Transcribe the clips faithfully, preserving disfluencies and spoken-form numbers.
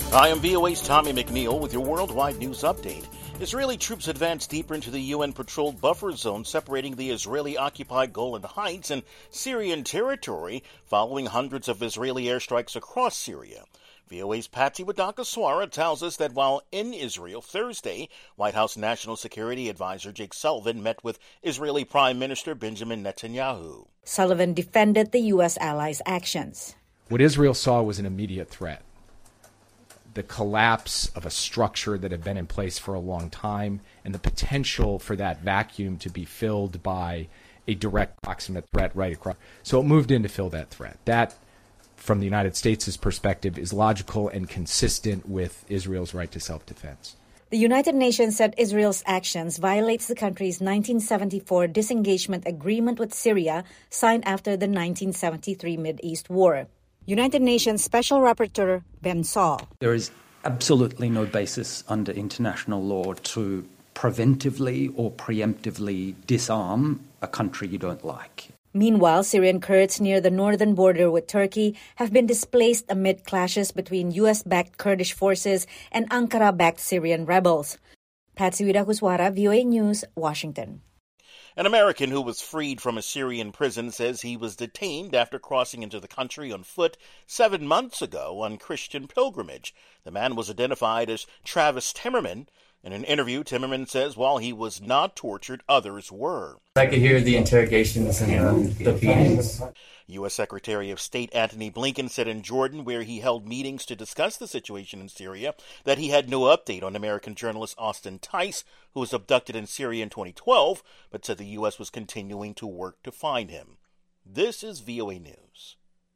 Hi, I'm V O A's Tommy McNeil with your worldwide news update. Israeli troops advance deeper into the U N-patrolled buffer zone separating the Israeli-occupied Golan Heights and Syrian territory following hundreds of Israeli airstrikes across Syria. V O A's Patsy Wadakaswara tells us that while in Israel Thursday, White House National Security Advisor Jake Sullivan met with Israeli Prime Minister Benjamin Netanyahu. Sullivan defended the U S allies' actions. What Israel saw was an immediate threat. The collapse of a structure that had been in place for a long time and the potential for that vacuum to be filled by a direct proximate threat right across. So it moved in to fill that threat. That, from the United States' perspective, is logical and consistent with Israel's right to self-defense. The United Nations said Israel's actions violates the country's nineteen seventy-four disengagement agreement with Syria signed after the nineteen seventy-three Mideast War. United Nations Special Rapporteur Ben Saul. There is absolutely no basis under international law to preventively or preemptively disarm a country you don't like. Meanwhile, Syrian Kurds near the northern border with Turkey have been displaced amid clashes between U S-backed Kurdish forces and Ankara-backed Syrian rebels. Patsy Wadakaswara, V O A News, Washington. An American who was freed from a Syrian prison says he was detained after crossing into the country on foot seven months ago on Christian pilgrimage. The man was identified as Travis Timmerman. In an interview, Timmerman says while he was not tortured, others were. I could hear the interrogations and uh, the beatings. U S. Secretary of State Antony Blinken said in Jordan, where he held meetings to discuss the situation in Syria, that he had no update on American journalist Austin Tice, who was abducted in Syria in twenty twelve, but said the U S was continuing to work to find him. This is V O A News.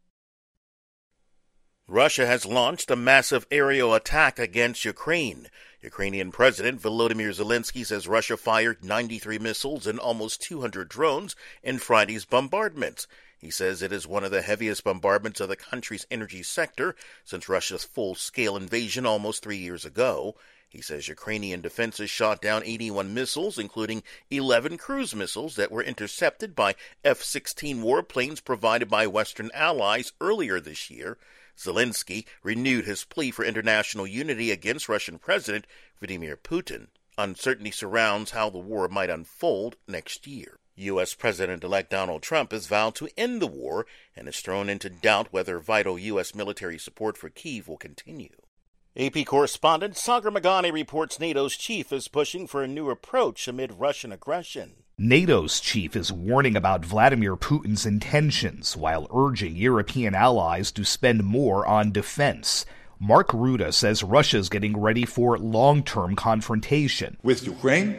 Russia has launched a massive aerial attack against Ukraine. Ukrainian President Volodymyr Zelensky says Russia fired ninety-three missiles and almost two hundred drones in Friday's bombardments. He says it is one of the heaviest bombardments of the country's energy sector since Russia's full-scale invasion almost three years ago. He says Ukrainian defenses shot down eighty-one missiles, including eleven cruise missiles that were intercepted by F sixteen warplanes provided by Western allies earlier this year. Zelensky renewed his plea for international unity against Russian President Vladimir Putin. Uncertainty surrounds how the war might unfold next year. U S. President-elect Donald Trump has vowed to end the war and has thrown into doubt whether vital U S military support for Kyiv will continue. A P correspondent Sagar Meghani reports NATO's chief is pushing for a new approach amid Russian aggression. NATO's chief is warning about Vladimir Putin's intentions while urging European allies to spend more on defense. Mark Rutte says Russia is getting ready for long-term confrontation with Ukraine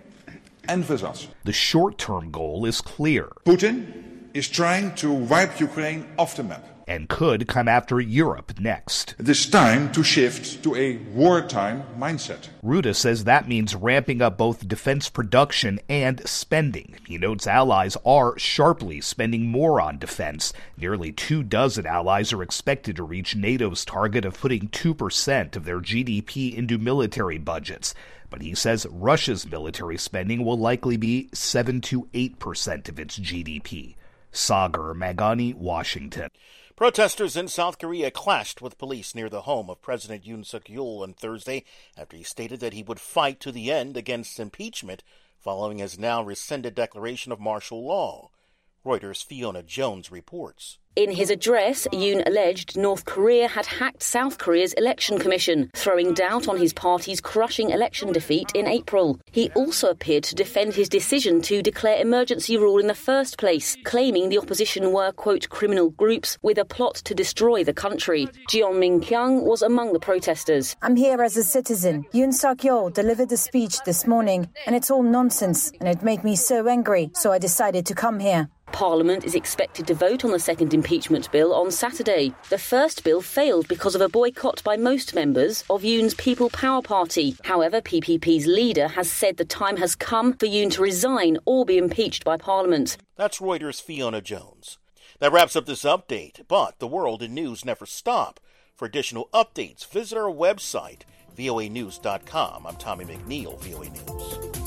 and with us. The short-term goal is clear. Putin is trying to wipe Ukraine off the map and could come after Europe next. It is time to shift to a wartime mindset. Rutte says that means ramping up both defense production and spending. He notes allies are sharply spending more on defense. Nearly two dozen allies are expected to reach NATO's target of putting two percent of their G D P into military budgets. But he says Russia's military spending will likely be seven to eight percent of its G D P. Sagar Meghani, Washington. Protesters in South Korea clashed with police near the home of President Yoon Suk-yeol on Thursday after he stated that he would fight to the end against impeachment following his now rescinded declaration of martial law. Reuters' Fiona Jones reports. In his address, Yoon alleged North Korea had hacked South Korea's election commission, throwing doubt on his party's crushing election defeat in April. He also appeared to defend his decision to declare emergency rule in the first place, claiming the opposition were, quote, criminal groups with a plot to destroy the country. Jeon Min-kyung was among the protesters. I'm here as a citizen. Yoon Suk-yeol delivered a speech this morning, and it's all nonsense, and it made me so angry, so I decided to come here. Parliament is expected to vote on the second impeachment bill on Saturday. The first bill failed because of a boycott by most members of Yoon's People Power Party. However, P P P's leader has said the time has come for Yoon to resign or be impeached by Parliament. That's Reuters' Fiona Jones. That wraps up this update, but the world in news never stop. For additional updates, visit our website, V O A news dot com. I'm Tommy McNeil, V O A News.